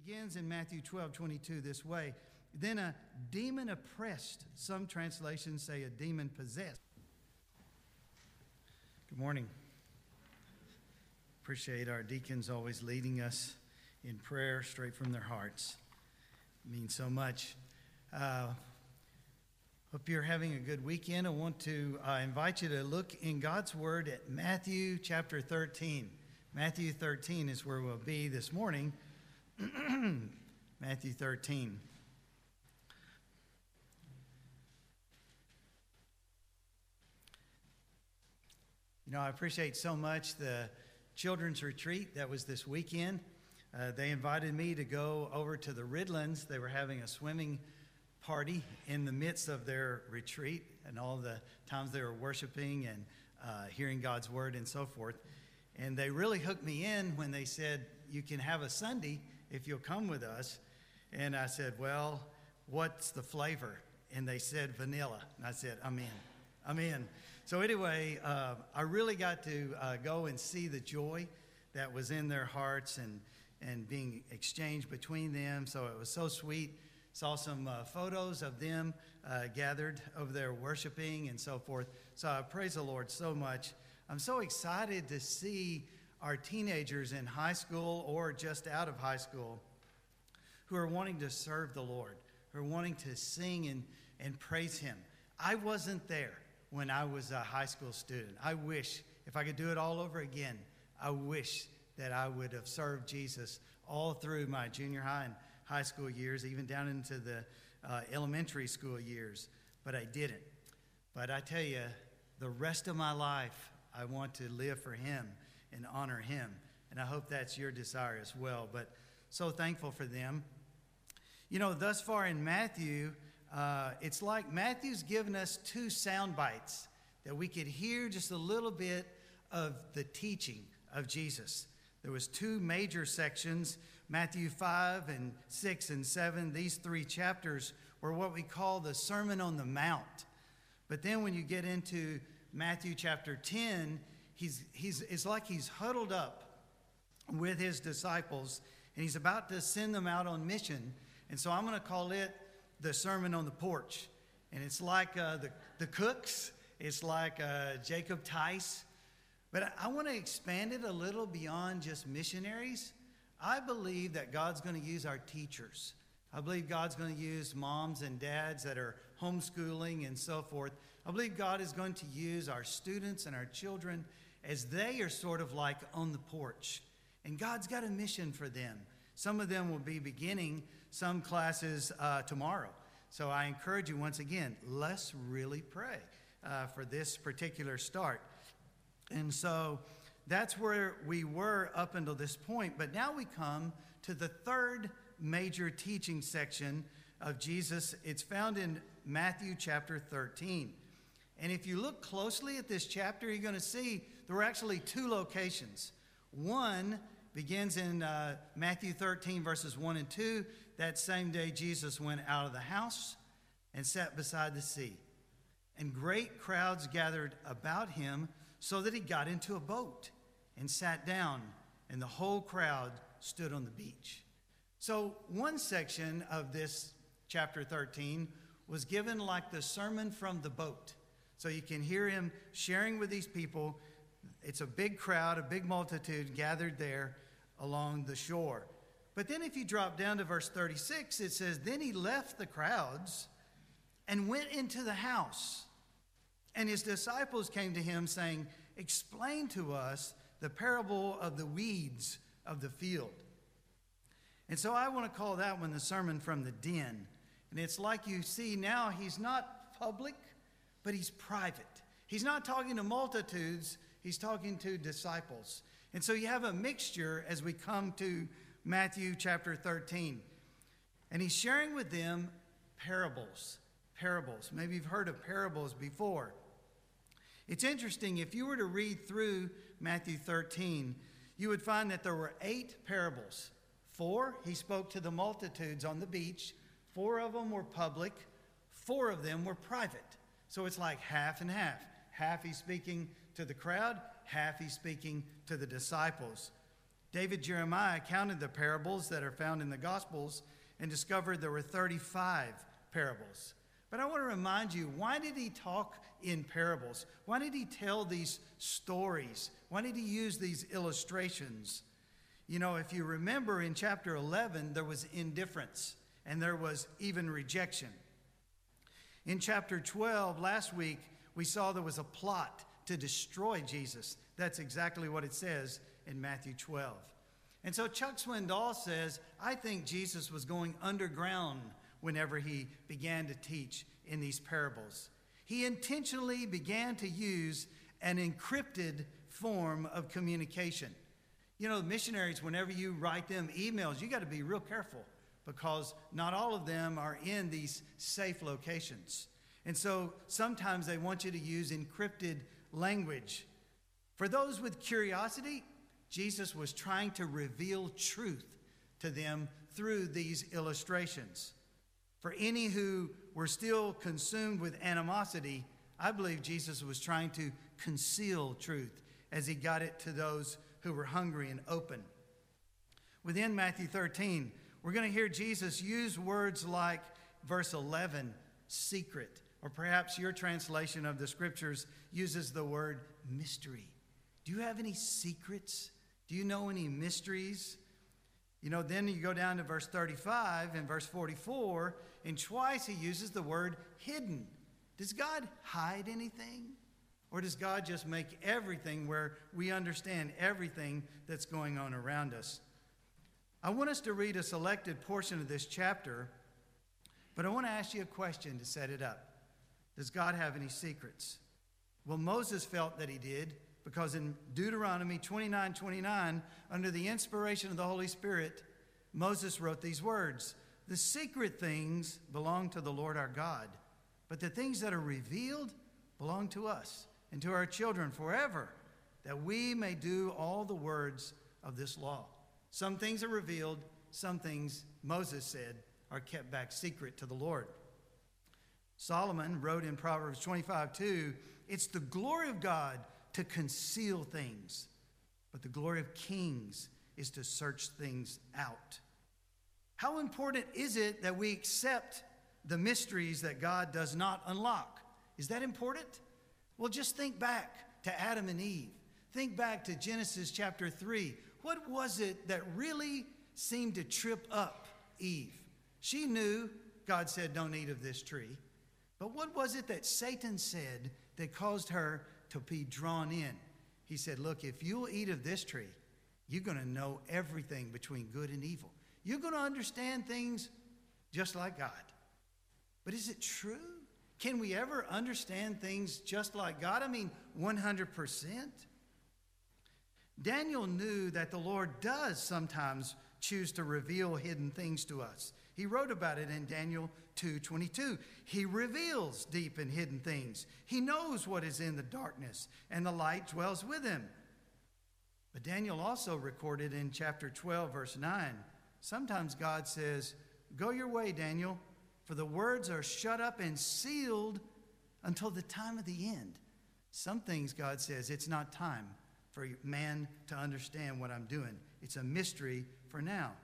begins in Matthew 12:22 this way. Then a demon oppressed, some translations say a demon possessed. Good morning. Appreciate our deacons always leading us in prayer straight from their hearts. It means so much. Hope you're having a good weekend. I want to invite you to look in God's Word at Matthew chapter 13. Matthew 13 is where we'll be this morning. Matthew 13. You know, I appreciate so much the children's retreat that was this weekend. They invited me to go over to the Ridlands. They were having a swimming party in the midst of their retreat and all the times they were worshiping and hearing God's word and so forth. And they really hooked me in when they said, you can have a Sunday if you'll come with us. And I said, well, what's the flavor? And they said vanilla. And I said, I'm in. So anyway, I really got to go and see the joy that was in their hearts and being exchanged between them. So it was so sweet. Saw some photos of them gathered over there worshiping and so forth. So I praise the Lord so much. I'm so excited to see our teenagers in high school or just out of high school who are wanting to serve the Lord, who are wanting to sing and praise Him. I wasn't there when I was a high school student. I wish, if I could do it all over again, I wish that I would have served Jesus all through my junior high and high school years, even down into the elementary school years, but I didn't. But I tell you, the rest of my life, I want to live for Him and honor Him, and I hope that's your desire as well. But so thankful for them. You know, thus far in Matthew, it's like Matthew's given us two sound bites that we could hear just a little bit of the teaching of Jesus. There was two major sections, Matthew 5 and 6 and 7. These three chapters were what we call the Sermon on the Mount. But then when you get into Matthew chapter 10, it's like he's huddled up with his disciples, and he's about to send them out on mission. And so I'm going to call it the Sermon on the Porch. And it's like the Cooks. It's like Jacob Tice. But I want to expand it a little beyond just missionaries. I believe that God's going to use our teachers. I believe God's going to use moms and dads that are homeschooling and so forth. I believe God is going to use our students and our children as they are sort of like on the porch. And God's got a mission for them. Some of them will be beginning some classes tomorrow. So I encourage you once again, let's really pray for this particular start. And so that's where we were up until this point. But now we come to the third major teaching section of Jesus. It's found in Matthew chapter 13. And if you look closely at this chapter, you're going to see there were actually two locations. One begins in Matthew 13, verses 1 and 2. That same day, Jesus went out of the house and sat beside the sea. And great crowds gathered about him, so that he got into a boat and sat down, and the whole crowd stood on the beach. So one section of this chapter 13 was given like the sermon from the boat. So you can hear him sharing with these people. It's a big crowd, a big multitude gathered there along the shore. But then if you drop down to verse 36, it says, then he left the crowds and went into the house. And his disciples came to him saying, explain to us the parable of the weeds of the field. And so I want to call that one the sermon from the den. And it's like you see now, he's not public, but he's private. He's not talking to multitudes, he's talking to disciples. And so you have a mixture as we come to Matthew chapter 13. And he's sharing with them parables. Parables. Maybe you've heard of parables before. It's interesting, if you were to read through Matthew 13, you would find that there were 8 parables. 4, he spoke to the multitudes on the beach. 4 of them were public. 4 of them were private. So it's like half and half. Half he's speaking to the crowd, half he's speaking to the disciples. David Jeremiah counted the parables that are found in the Gospels and discovered there were 35 parables. But I want to remind you, why did he talk in parables? Why did he tell these stories? Why did he use these illustrations? You know, if you remember in chapter 11, there was indifference and there was even rejection. In chapter 12, last week, we saw there was a plot to destroy Jesus. That's exactly what it says in Matthew 12. And so Chuck Swindoll says, I think Jesus was going underground whenever he began to teach in these parables. He intentionally began to use an encrypted form of communication. You know, missionaries, whenever you write them emails, you got to be real careful because not all of them are in these safe locations. And so sometimes they want you to use encrypted language. For those with curiosity, Jesus was trying to reveal truth to them through these illustrations. For any who were still consumed with animosity, I believe Jesus was trying to conceal truth as he got it to those who were hungry and open. Within Matthew 13, we're going to hear Jesus use words like verse 11, secret, or perhaps your translation of the scriptures uses the word mystery. Do you have any secrets? Do you know any mysteries? You know, then you go down to verse 35 and verse 44, and twice he uses the word hidden. Does God hide anything? Or does God just make everything where we understand everything that's going on around us? I want us to read a selected portion of this chapter, but I want to ask you a question to set it up. Does God have any secrets? Well, Moses felt that he did, because in Deuteronomy 29:29, under the inspiration of the Holy Spirit, Moses wrote these words, "The secret things belong to the Lord our God, but the things that are revealed belong to us and to our children forever, that we may do all the words of this law." Some things are revealed, some things, Moses said, are kept back secret to the Lord. Solomon wrote in Proverbs 25:2, "It's the glory of God to conceal things, but the glory of kings is to search things out." How important is it that we accept the mysteries that God does not unlock? Is that important? Well, just think back to Adam and Eve. Think back to Genesis chapter 3. What was it that really seemed to trip up Eve? She knew God said, "Don't eat of this tree." But what was it that Satan said that caused her to be drawn in? He said, "Look, if you'll eat of this tree, you're going to know everything between good and evil. You're going to understand things just like God." But is it true? Can we ever understand things just like God? I mean, 100%? Daniel knew that the Lord does sometimes choose to reveal hidden things to us. He wrote about it in Daniel 2:22. He reveals deep and hidden things. He knows what is in the darkness, and the light dwells with him. But Daniel also recorded in chapter 12, verse 9, sometimes God says, "Go your way, Daniel, for the words are shut up and sealed until the time of the end." Some things God says, it's not time for man to understand what I'm doing. It's a mystery for now.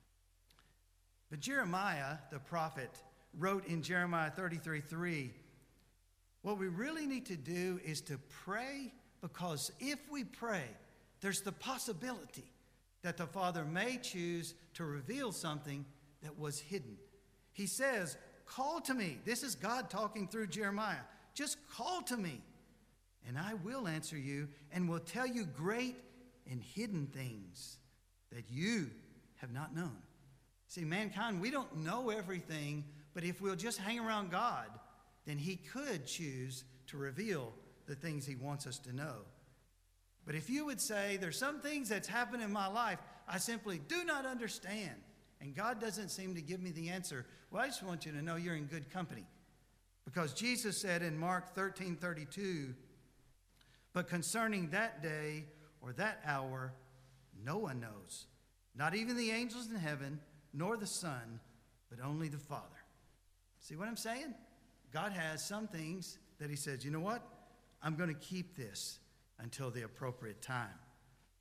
But Jeremiah, the prophet, wrote in Jeremiah 33:3, what we really need to do is to pray, because if we pray, there's the possibility that the Father may choose to reveal something that was hidden. He says, "Call to me." This is God talking through Jeremiah. "Just call to me, and I will answer you and will tell you great and hidden things that you have not known." See, mankind, we don't know everything, but if we'll just hang around God, then he could choose to reveal the things he wants us to know. But if you would say, "There's some things that's happened in my life I simply do not understand, and God doesn't seem to give me the answer," well, I just want you to know you're in good company. Because Jesus said in Mark 13:32, "But concerning that day or that hour, no one knows, not even the angels in heaven, nor the Son, but only the Father." See what I'm saying? God has some things that he says, "You know what? I'm going to keep this until the appropriate time."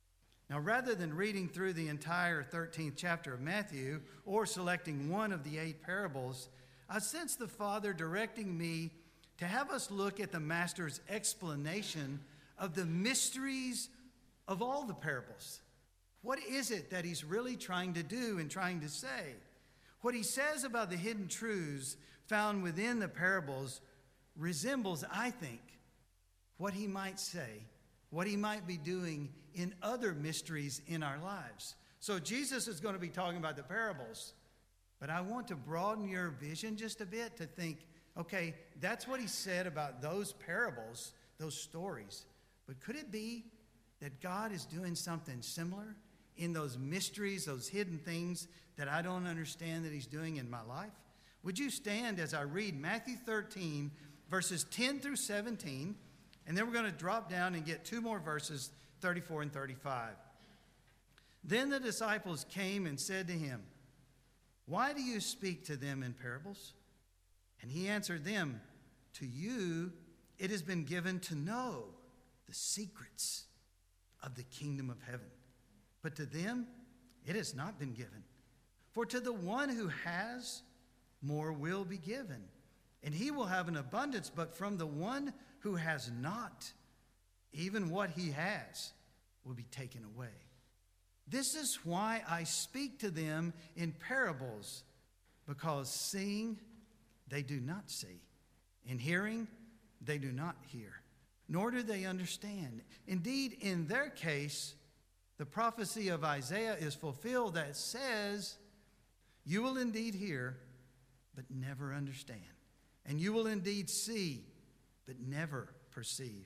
Now, rather than reading through the entire 13th chapter of Matthew or selecting one of the 8 parables, I sense the Father directing me to have us look at the Master's explanation of the mysteries of all the parables. What is it that he's really trying to do and trying to say? What he says about the hidden truths found within the parables resembles, I think, what he might say, what he might be doing in other mysteries in our lives. So Jesus is going to be talking about the parables, but I want to broaden your vision just a bit to think, okay, that's what he said about those parables, those stories. But could it be that God is doing something similar in those mysteries, those hidden things that I don't understand that he's doing in my life? Would you stand as I read Matthew 13, verses 10 through 17, and then we're going to drop down and get 2 more verses, 34 and 35. Then the disciples came and said to him, "Why do you speak to them in parables?" And he answered them, "To you it has been given to know the secrets of the kingdom of heaven. But to them it has not been given. For to the one who has, more will be given, and he will have an abundance. But from the one who has not, even what he has will be taken away. This is why I speak to them in parables, because seeing they do not see, and hearing they do not hear, nor do they understand. Indeed, in their case, the prophecy of Isaiah is fulfilled that says, you will indeed hear, but never understand. And you will indeed see, but never perceive.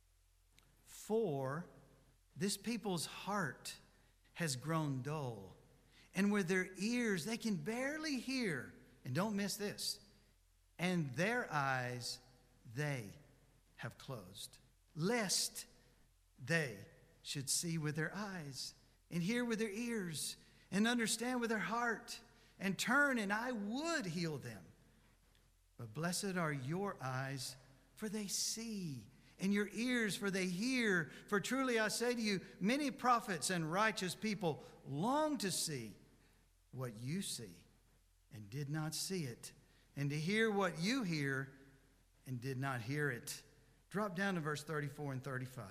For this people's heart has grown dull, and with their ears they can barely hear. And don't miss this. And their eyes they have closed, lest they should see with their eyes, and hear with their ears, and understand with their heart, and turn, and I would heal them. But blessed are your eyes, for they see, and your ears, for they hear. For truly I say to you, many prophets and righteous people long to see what you see, and did not see it, and to hear what you hear, and did not hear it. Drop down to verse 34 and 35.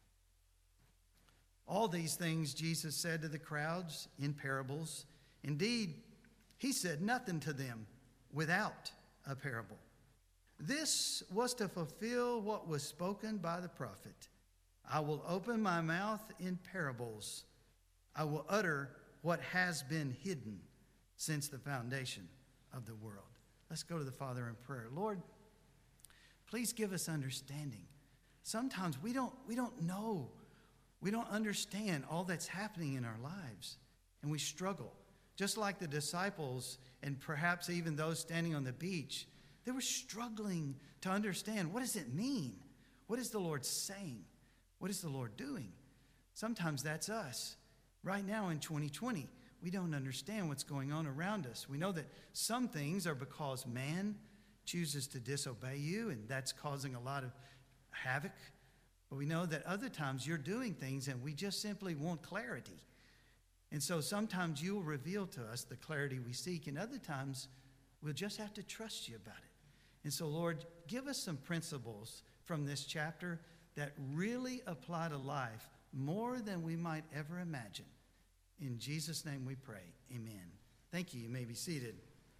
All these things Jesus said to the crowds in parables. Indeed, he said nothing to them without a parable. This was to fulfill what was spoken by the prophet. I will open my mouth in parables. I will utter what has been hidden since the foundation of the world. Let's go to the Father in prayer. Lord, please give us understanding. Sometimes we don't know. We don't understand all that's happening in our lives, and we struggle. Just like the disciples, and perhaps even those standing on the beach, they were struggling to understand, what does it mean? What is the Lord saying? What is the Lord doing? Sometimes that's us. Right now in 2020, we don't understand what's going on around us. We know that some things are because man chooses to disobey you, and that's causing a lot of havoc. But we know that other times you're doing things and we just simply want clarity. And so sometimes you'll reveal to us the clarity we seek, and other times we'll just have to trust you about it. And so, Lord, give us some principles from this chapter that really apply to life more than we might ever imagine. In Jesus' name we pray. Amen. Thank you. You may be seated.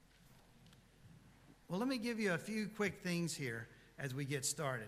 Well, let me give you a few quick things here as we get started.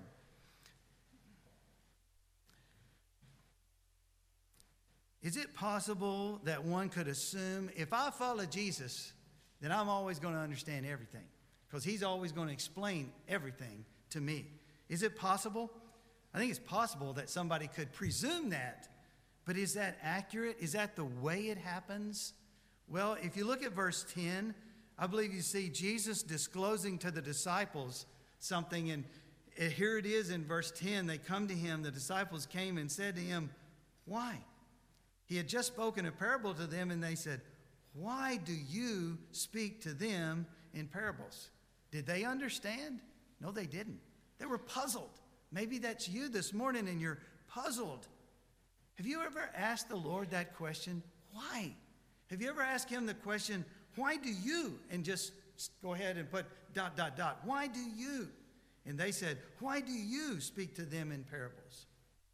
Is it possible that one could assume if I follow Jesus, then I'm always going to understand everything? Because he's always going to explain everything to me. Is it possible? I think it's possible that somebody could presume that. But is that accurate? Is that the way it happens? Well, if you look at verse 10, I believe you see Jesus disclosing to the disciples something. And here it is in verse 10. They come to him. The disciples came and said to him, "Why?" He had just spoken a parable to them, and they said, "Why do you speak to them in parables?" Did they understand? No, they didn't. They were puzzled. Maybe that's you this morning, and you're puzzled. Have you ever asked the Lord that question? Why? Have you ever asked him the question, why do you? And just go ahead and put ... Why do you? And they said, why do you speak to them in parables?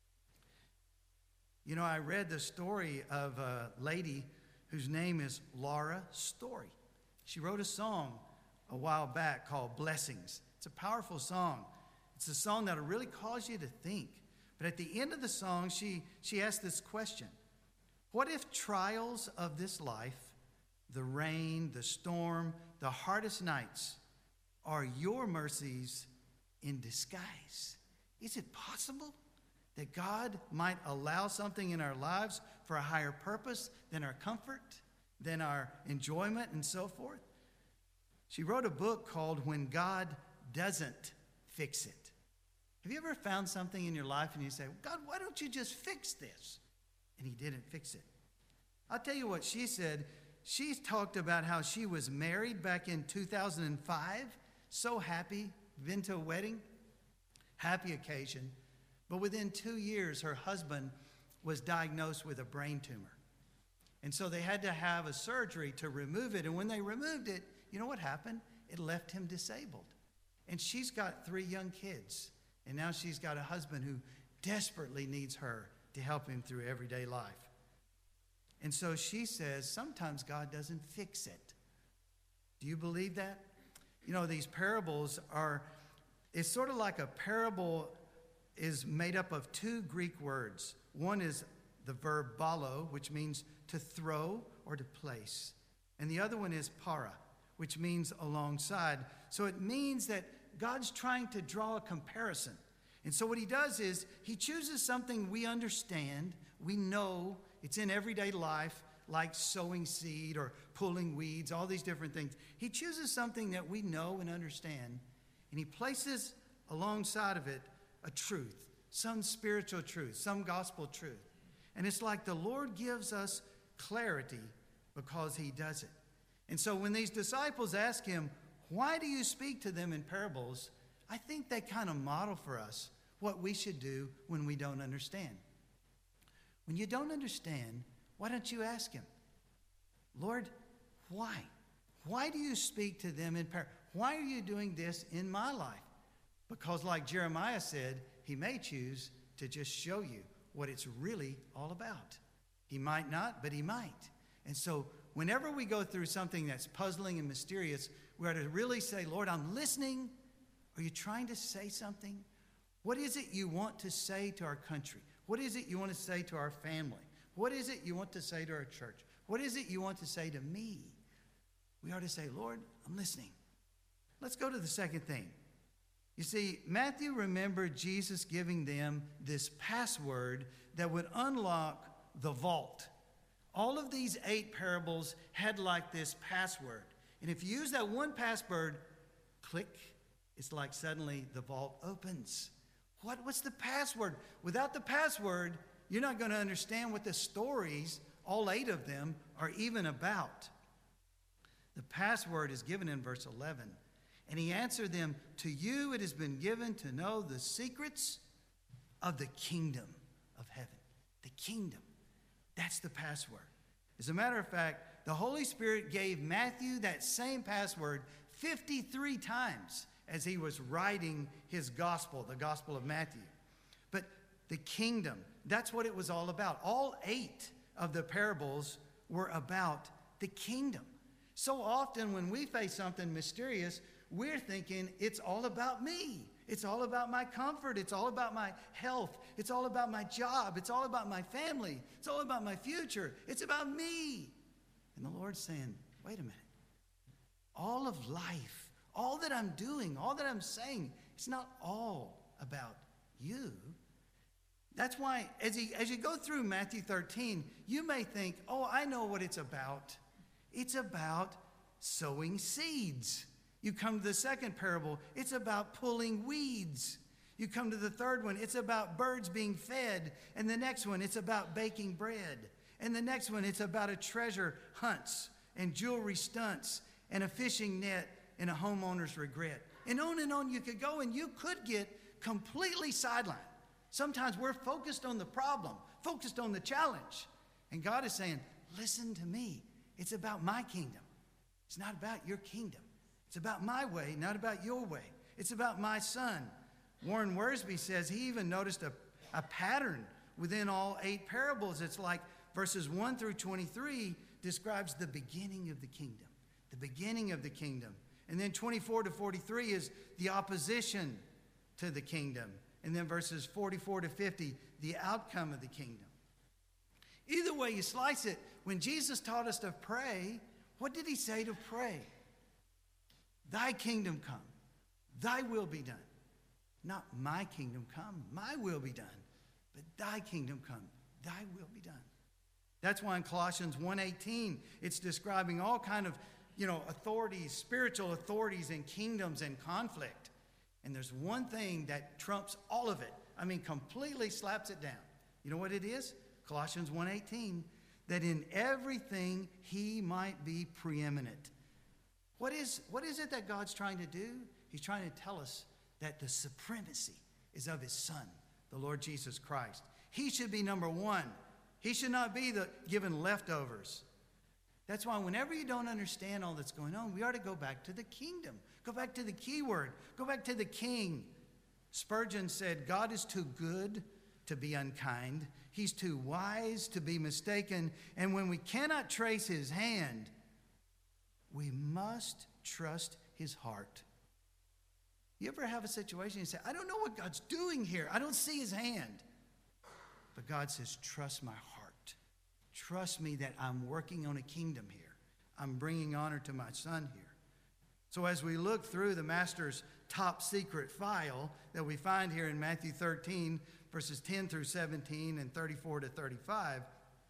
You know, I read the story of a lady whose name is Laura Story. She wrote a song a while back called Blessings. It's a powerful song. It's a song that'll really cause you to think. But at the end of the song, she asked this question. What if trials of this life, the rain, the storm, the hardest nights, are your mercies in disguise? Is it possible that God might allow something in our lives for a higher purpose than our comfort, than our enjoyment, and so forth? She wrote a book called When God Doesn't Fix It. Have you ever found something in your life and you say, God, why don't you just fix this? And he didn't fix it. I'll tell you what she said. She's talked about how she was married back in 2005. So happy, been to a wedding, happy occasion. But within 2 years, her husband was diagnosed with a brain tumor. And so they had to have a surgery to remove it. And when they removed it, you know what happened? It left him disabled. And she's got 3 young kids. And now she's got a husband who desperately needs her to help him through everyday life. And so she says, sometimes God doesn't fix it. Do you believe that? You know, these parables it's sort of like a parable is made up of 2 Greek words. One is the verb balo, which means to throw or to place. And the other one is para, which means alongside. So it means that God's trying to draw a comparison. And so what he does is he chooses something we understand, we know, it's in everyday life, like sowing seed or pulling weeds, all these different things. He chooses something that we know and understand, and he places alongside of it a truth, some spiritual truth, some gospel truth. And it's like the Lord gives us clarity because he does it. And so when these disciples ask him, why do you speak to them in parables? I think they kind of model for us what we should do when we don't understand. When you don't understand, why don't you ask him, Lord, why? Why do you speak to them in parables? Why are you doing this in my life? Because like Jeremiah said, he may choose to just show you what it's really all about. He might not, but he might. And so whenever we go through something that's puzzling and mysterious, we ought to really say, Lord, I'm listening. Are you trying to say something? What is it you want to say to our country? What is it you want to say to our family? What is it you want to say to our church? What is it you want to say to me? We ought to say, Lord, I'm listening. Let's go to the second thing. You see, Matthew remembered Jesus giving them this password that would unlock the vault. All of these 8 parables had like this password. And if you use that one password, click, it's like suddenly the vault opens. What's the password? Without the password, you're not going to understand what the stories, all 8 of them, are even about. The password is given in verse 11. And he answered them, to you it has been given to know the secrets of the kingdom of heaven. The kingdom. That's the password. As a matter of fact, the Holy Spirit gave Matthew that same password 53 times as he was writing his gospel, the Gospel of Matthew. But the kingdom, that's what it was all about. All 8 of the parables were about the kingdom. So often when we face something mysterious, we're thinking it's all about me. It's all about my comfort. It's all about my health. It's all about my job. It's all about my family. It's all about my future. It's about me. And the Lord's saying, wait a minute. All of life, all that I'm doing, all that I'm saying, it's not all about you. That's why as you go through Matthew 13, you may think, oh, I know what it's about. It's about sowing seeds. You come to the second parable, it's about pulling weeds. You come to the third one, it's about birds being fed. And the next one, it's about baking bread. And the next one, it's about a treasure hunts and jewelry stunts and a fishing net and a homeowner's regret. And on you could go, and you could get completely sidelined. Sometimes we're focused on the problem, focused on the challenge. And God is saying, listen to me. It's about my kingdom. It's not about your kingdom. It's about my way, not about your way. It's about my son. Warren Wiersbe says he even noticed a pattern within all 8 parables. It's like verses 1 through 23 describes the beginning of the kingdom. The beginning of the kingdom. And then 24 to 43 is the opposition to the kingdom. And then verses 44 to 50, the outcome of the kingdom. Either way you slice it, when Jesus taught us to pray, what did he say to pray? Thy kingdom come, thy will be done. Not my kingdom come, my will be done. But thy kingdom come, thy will be done. That's why in Colossians 1:18, it's describing all kind of, authorities, spiritual authorities and kingdoms and conflict. And there's one thing that trumps all of it. Completely slaps it down. You know what it is? Colossians 1:18, that in everything he might be preeminent. What is it that God's trying to do? He's trying to tell us that the supremacy is of his Son, the Lord Jesus Christ. He should be number one. He should not be given leftovers. That's why whenever you don't understand all that's going on, we ought to go back to the kingdom. Go back to the key word. Go back to the king. Spurgeon said, God is too good to be unkind. He's too wise to be mistaken. And when we cannot trace his hand, we must trust his heart. You ever have a situation you say, I don't know what God's doing here. I don't see his hand. But God says, trust my heart. Trust me that I'm working on a kingdom here. I'm bringing honor to my Son here. So as we look through the Master's top secret file that we find here in Matthew 13, verses 10 through 17 and 34 to 35,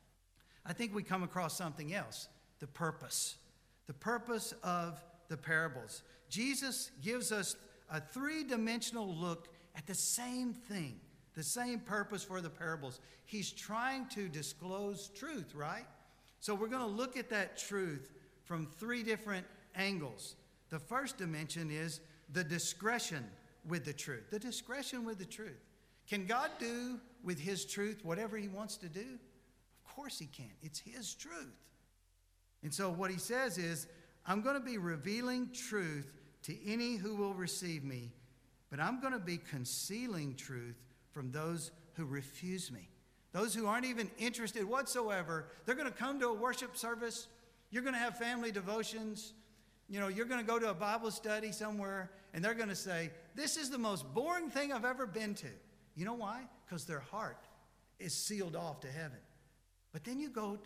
I think we come across something else, the purpose. The purpose of the parables. Jesus gives us a 3-dimensional look at the same thing, the same purpose for the parables. He's trying to disclose truth, right? So we're going to look at that truth from 3 different angles. The first dimension is the discretion with the truth. The discretion with the truth. Can God do with his truth whatever he wants to do? Of course he can. It's his truth. And so what he says is, I'm going to be revealing truth to any who will receive me, but I'm going to be concealing truth from those who refuse me. Those who aren't even interested whatsoever. They're going to come to a worship service. You're going to have family devotions. You're going to go to a Bible study somewhere, and they're going to say, this is the most boring thing I've ever been to. You know why? Because their heart is sealed off to heaven. But then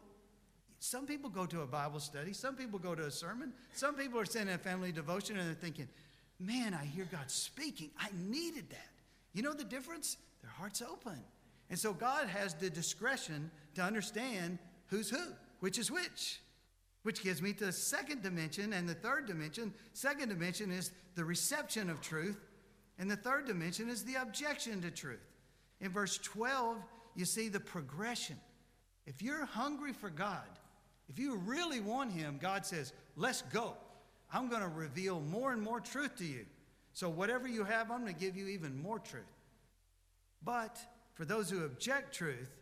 some people go to a Bible study. Some people go to a sermon. Some people are sitting in a family devotion, and they're thinking, man, I hear God speaking. I needed that. You know the difference? Their heart's open. And so God has the discretion to understand who's who, which is which gives me to the second dimension and the third dimension. Second dimension is the reception of truth, and the third dimension is the objection to truth. In verse 12, you see the progression. If you're hungry for God, if you really want him, God says, let's go. I'm going to reveal more and more truth to you. So whatever you have, I'm going to give you even more truth. But for those who object truth,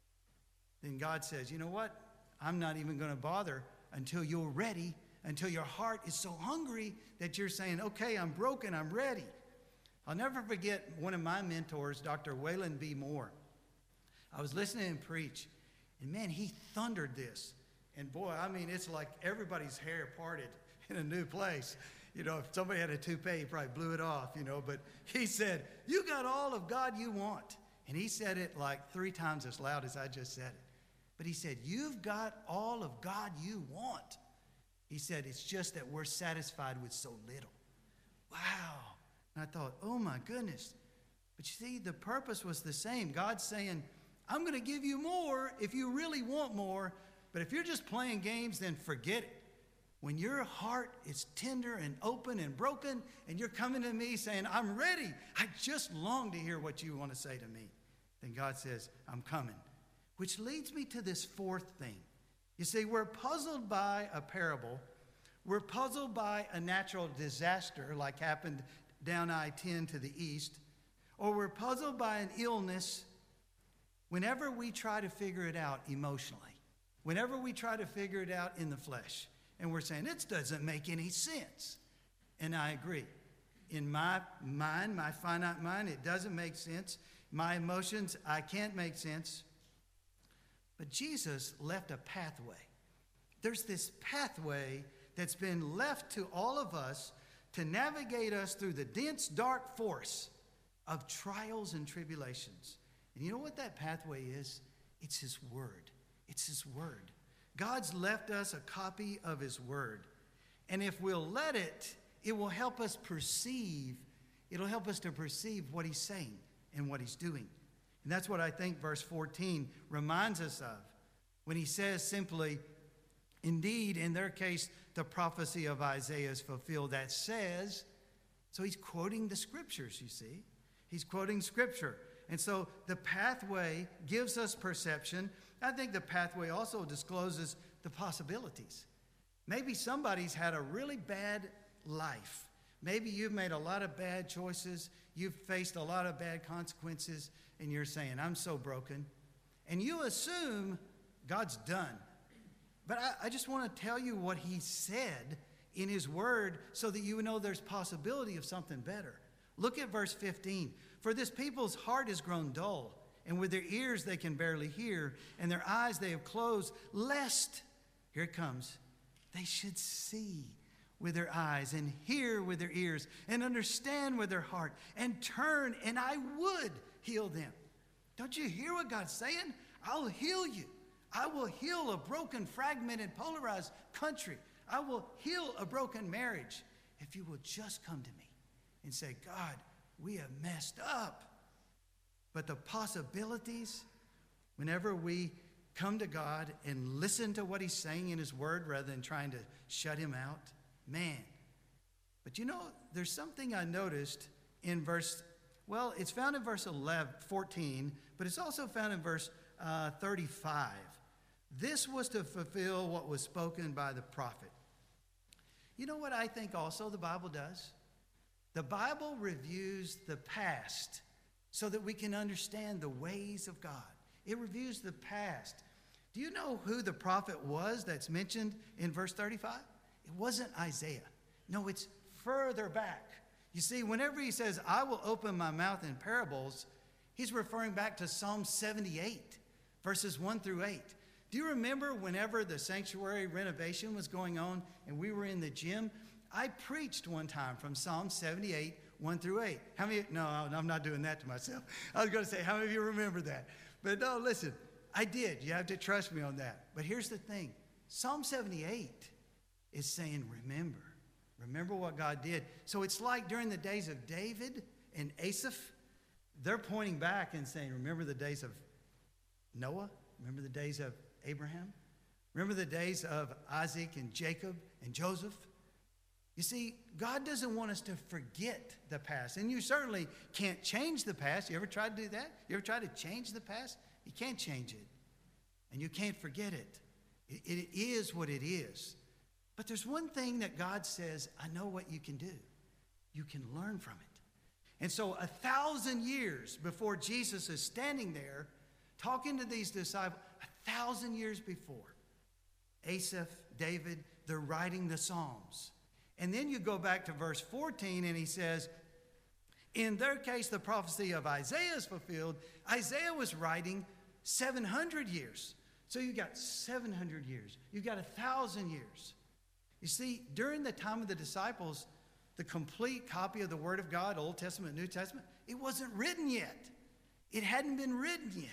then God says, you know what? I'm not even going to bother until you're ready, until your heart is so hungry that you're saying, okay, I'm broken, I'm ready. I'll never forget one of my mentors, Dr. Waylon B. Moore. I was listening to him preach, and man, he thundered this. And boy, it's like everybody's hair parted in a new place. If somebody had a toupee, he probably blew it off, But he said, you got all of God you want. And he said it like 3 times as loud as I just said it. But he said, you've got all of God you want. He said, it's just that we're satisfied with so little. Wow. And I thought, oh my goodness. But you see, the purpose was the same. God's saying, I'm going to give you more if you really want more. But if you're just playing games, then forget it. When your heart is tender and open and broken, and you're coming to me saying, I'm ready. I just long to hear what you want to say to me. Then God says, I'm coming. Which leads me to this fourth thing. You see, we're puzzled by a parable. We're puzzled by a natural disaster like happened down I-10 to the east. Or we're puzzled by an illness. Whenever we try to figure it out emotionally, whenever we try to figure it out in the flesh, and we're saying, it doesn't make any sense. And I agree. In my mind, my finite mind, it doesn't make sense. My emotions, I can't make sense. But Jesus left a pathway. There's this pathway that's been left to all of us to navigate us through the dense, dark force of trials and tribulations. And you know what that pathway is? It's His Word. It's His Word. God's left us a copy of His Word. And if we'll let it, it will help us perceive. It'll help us to perceive what He's saying and what He's doing. And that's what I think verse 14 reminds us of when He says simply, indeed, in their case, the prophecy of Isaiah is fulfilled. That says, so He's quoting the Scriptures, you see. He's quoting Scripture. And so the pathway gives us perception. I think the pathway also discloses the possibilities. Maybe somebody's had a really bad life. Maybe you've made a lot of bad choices. You've faced a lot of bad consequences, and you're saying, I'm so broken. And you assume God's done. But I just want to tell you what He said in His Word so that you know there's possibility of something better. Look at verse 15. For this people's heart is grown dull, and with their ears they can barely hear, and their eyes they have closed, lest, here it comes, they should see with their eyes and hear with their ears and understand with their heart and turn, and I would heal them. Don't you hear what God's saying? I'll heal you. I will heal a broken, fragmented, polarized country. I will heal a broken marriage if you will just come to me and say, God, we have messed up. But the possibilities, whenever we come to God and listen to what He's saying in His Word rather than trying to shut Him out, man. But you know, there's something I noticed in it's found in verse 14, but it's also found in verse 35. This was to fulfill what was spoken by the prophet. You know what I think also the Bible does? The Bible reviews the past so that we can understand the ways of God. It reviews the past. Do you know who the prophet was that's mentioned in verse 35? It wasn't Isaiah. No, it's further back. You see, whenever he says, I will open my mouth in parables, he's referring back to Psalm 78, verses 1 through 8. Do you remember whenever the sanctuary renovation was going on and we were in the gym? I preached one time from Psalm 78, 1 through 8. How many? No, I'm not doing that to myself. I was going to say, how many of you remember that? But no, listen, I did. You have to trust me on that. But here's the thing. Psalm 78 is saying, remember what God did. So it's like during the days of David and Asaph, they're pointing back and saying, remember the days of Noah? Remember the days of Abraham? Remember the days of Isaac and Jacob and Joseph? You see, God doesn't want us to forget the past. And you certainly can't change the past. You ever tried to do that? You ever tried to change the past? You can't change it. And you can't forget it. It is what it is. But there's one thing that God says, I know what you can do. You can learn from it. And so 1,000 years before Jesus is standing there talking to these disciples, 1,000 years before, Asaph, David, they're writing the Psalms. And then you go back to verse 14 and he says, in their case, the prophecy of Isaiah is fulfilled. Isaiah was writing 700 years. So you've got 700 years. You've got 1,000 years. You see, during the time of the disciples, the complete copy of the Word of God, Old Testament, New Testament, it wasn't written yet. It hadn't been written yet.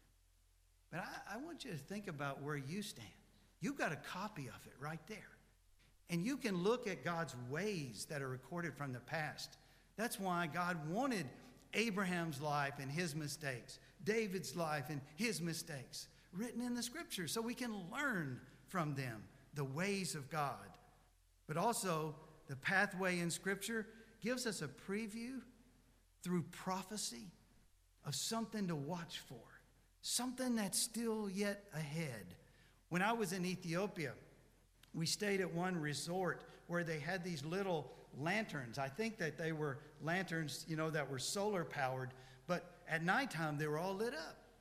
But I want you to think about where you stand. You've got a copy of it right there. And you can look at God's ways that are recorded from the past. That's why God wanted Abraham's life and his mistakes, David's life and his mistakes, written in the Scriptures so we can learn from them the ways of God. But also, the pathway in Scripture gives us a preview through prophecy of something to watch for, something that's still yet ahead. When I was in Ethiopia, we stayed at one resort where they had these little lanterns. I think that they were lanterns, that were solar powered, but at nighttime they were all lit up.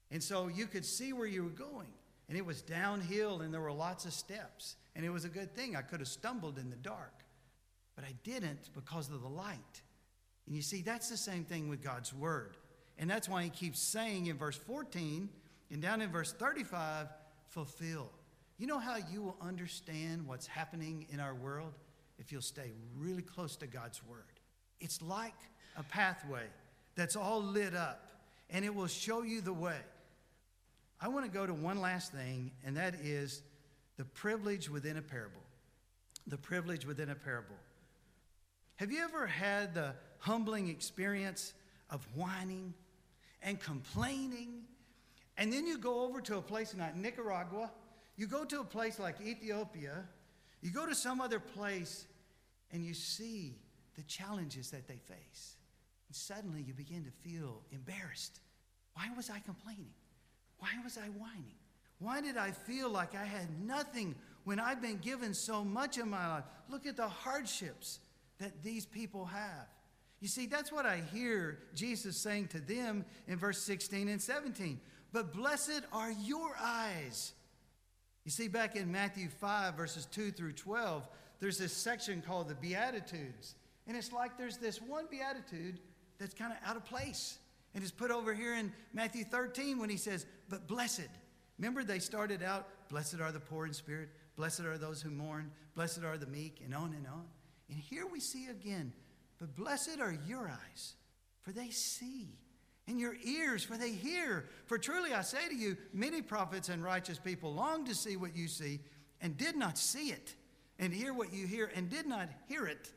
And so you could see where you were going. And it was downhill and there were lots of steps. And it was a good thing. I could have stumbled in the dark. But I didn't because of the light. And you see, that's the same thing with God's word. And that's why he keeps saying in verse 14 and down in verse 35, fulfill. You know how you will understand what's happening in our world? If you'll stay really close to God's word. It's like a pathway that's all lit up, and it will show you the way. I want to go to one last thing, and that is the privilege within a parable. The privilege within a parable. Have you ever had the humbling experience of whining and complaining, and then you go over to a place like Nicaragua, you go to a place like Ethiopia, you go to some other place, and you see the challenges that they face. And suddenly you begin to feel embarrassed. Why was I complaining? Why was I whining? Why did I feel like I had nothing when I've been given so much in my life? Look at the hardships that these people have. You see, that's what I hear Jesus saying to them in verse 16 and 17. But blessed are your eyes. You see, back in Matthew 5, verses 2 through 12, there's this section called the Beatitudes. And it's like there's this one beatitude that's kind of out of place. And it's put over here in Matthew 13 when he says, but blessed. Remember, they started out, blessed are the poor in spirit, blessed are those who mourn, blessed are the meek, and on and on. And here we see again, but blessed are your eyes, for they see, and your ears, for they hear. For truly I say to you, many prophets and righteous people long to see what you see, and did not see it, and hear what you hear, and did not hear it.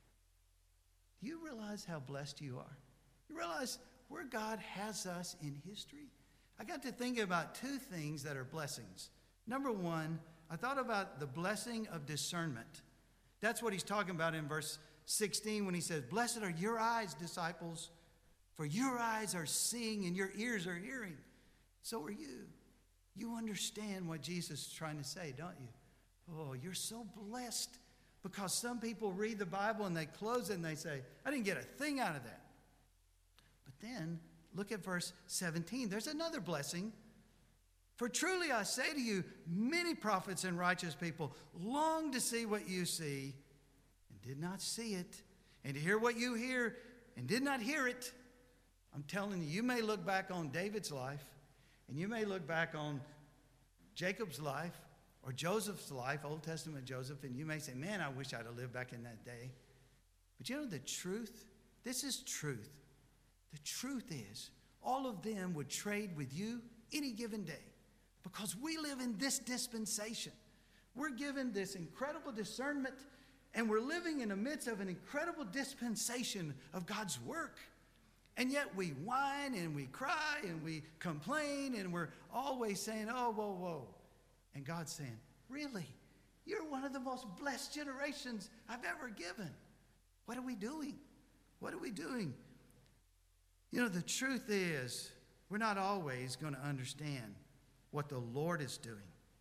Do you realize how blessed you are? You realize where God has us in history? I got to thinking about two things that are blessings. Number one, I thought about the blessing of discernment. That's what he's talking about in verse 16 when he says, blessed are your eyes, disciples, for your eyes are seeing and your ears are hearing. So are you. You understand what Jesus is trying to say, don't you? Oh, you're so blessed, because some people read the Bible and they close it and they say, I didn't get a thing out of that. But then look at verse 17. There's another blessing. For truly I say to you, many prophets and righteous people long to see what you see and did not see it, and to hear what you hear and did not hear it. I'm telling you, you may look back on David's life, and you may look back on Jacob's life or Joseph's life, Old Testament Joseph, and you may say, man, I wish I'd have lived back in that day. But you know the truth? This is truth. The truth is, all of them would trade with you any given day, because we live in this dispensation. We're given this incredible discernment, and we're living in the midst of an incredible dispensation of God's work. And yet we whine and we cry and we complain, and we're always saying, oh, whoa, whoa. And God's saying, really? You're one of the most blessed generations I've ever given. What are we doing? What are we doing? You know, the truth is, we're not always going to understand what the Lord is doing.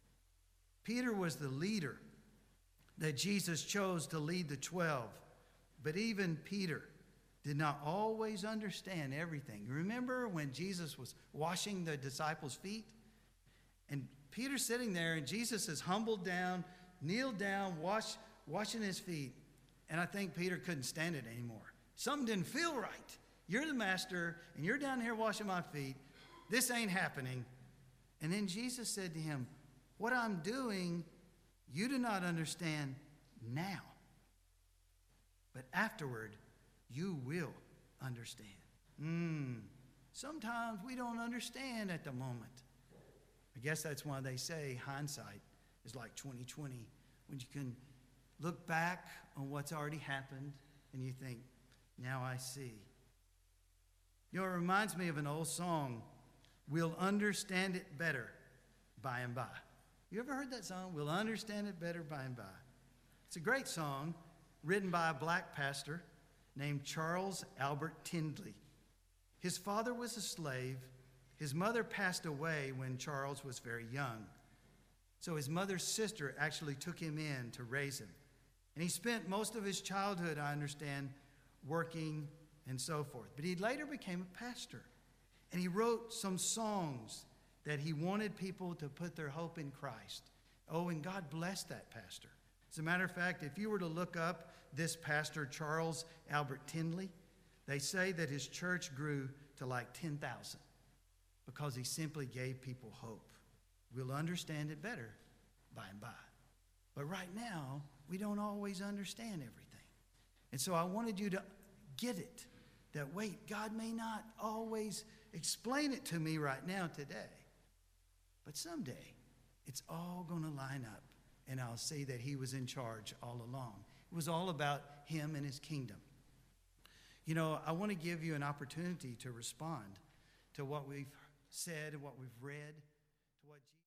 Peter was the leader that Jesus chose to lead the 12. But even Peter did not always understand everything. Remember when Jesus was washing the disciples' feet? And Peter's sitting there, and Jesus is humbled down, kneeled down, washing his feet. And I think Peter couldn't stand it anymore. Something didn't feel right. You're the master, and you're down here washing my feet. This ain't happening. And then Jesus said to him, what I'm doing, you do not understand now. But afterward, you will understand. Sometimes we don't understand at the moment. I guess that's why they say hindsight is like 20/20, when you can look back on what's already happened and you think, now I see. You know, it reminds me of an old song, We'll Understand It Better By and By. You ever heard that song? We'll understand it better by and by. It's a great song written by a black pastor named Charles Albert Tindley. His father was a slave. His mother passed away when Charles was very young. So his mother's sister actually took him in to raise him. And he spent most of his childhood, I understand, working and so forth. But he later became a pastor. And he wrote some songs that he wanted people to put their hope in Christ. Oh, and God blessed that pastor. As a matter of fact, if you were to look up this pastor, Charles Albert Tindley, they say that his church grew to like 10,000 because he simply gave people hope. We'll understand it better by and by. But right now, we don't always understand everything. And so I wanted you to get it, that wait, God may not always explain it to me right now today, but someday it's all going to line up, and I'll see that he was in charge all along. It was all about him and his kingdom. You know, I want to give you an opportunity to respond to what we've said and what we've read, to what Jesus